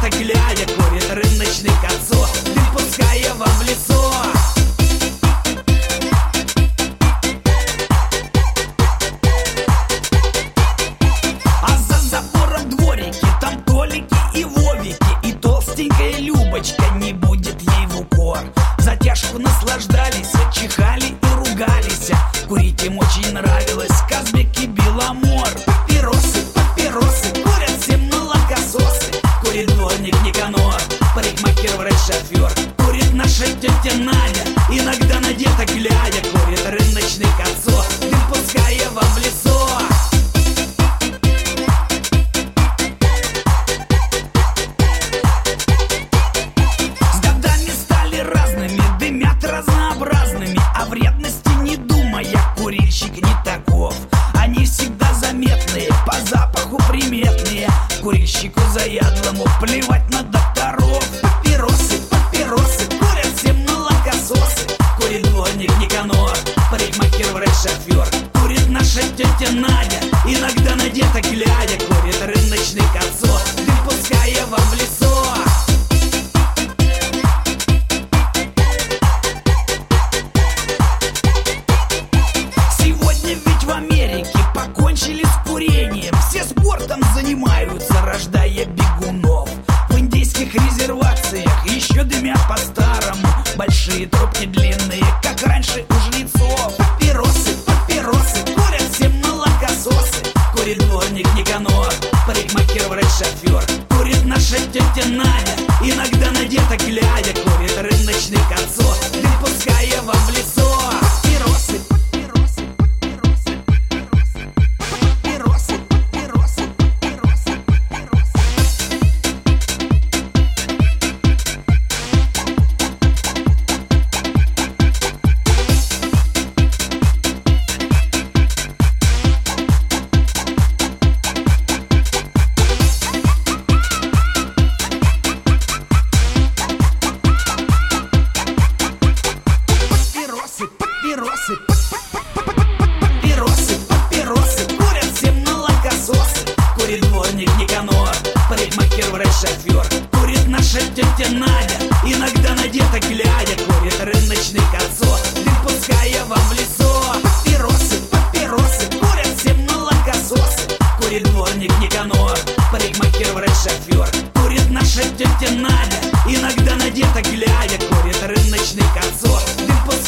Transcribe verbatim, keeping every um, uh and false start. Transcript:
надето глядя, курит рыночный кольцо, дым пуская вам в лицо. А за забором дворики, там Толики и Вовики, и толстенькая Любочка, не будет ей в укор. Затяжку наслаждались, чихали и ругались. Курить им очень нравилось, Казбек и Беломор. Папиросы, папиросы, курят все молокососы. Курит дворник Никанор, парикмахер, врач, шофер. Курит наша тетя Надя, иногда надето глядя, курит рыночный кольцо, дым пуская вам в лицо. С годами стали разными, дымят разнообразными, а вредности не думая, курильщик не таков. Они всегда заметные, по запаху приметные, курильщику заядлому плевать на докторов. Папиросы, папиросы, курят все молокососы. Курит дворник Никанор, парикмахер, врач, шофер. Курит наша тетя Надя, иногда надето глядя, курит рыночный кольцо, дым пуская вам в лицо. Сегодня ведь в Америке покончили с курением, все спортом занимаются, рождая бегунов. В индейских резервациях еще дымят по-старому, большие трубки длинные, как раньше у жрецов. Папиросы, папиросы, курят все молокососы. Курит дворник Никанор, парикмахер, врач, шофер. Курит наша тетя Надя, иногда надето глядя, курит рыночный кольцо, дым пуская вам в лицо. Папиросы, папиросы, папиросы, папиросы, папиросы, папиросы. Папиросы, папиросы, папиросы, курят все молокососы. Курит дворник Никанор, парикмахер, врач, шофер. Курит наша тетя Надя, иногда надето глядя, курит рыночный кольцо, дым пуская вам в лицо. Папиросы, папиросы, курят все молокососы. Курит дворник Никанор, парикмахер, врач, шофер. Курит наша тетя Надя, иногда надето глядя, курит рыночный кольцо, дым пуская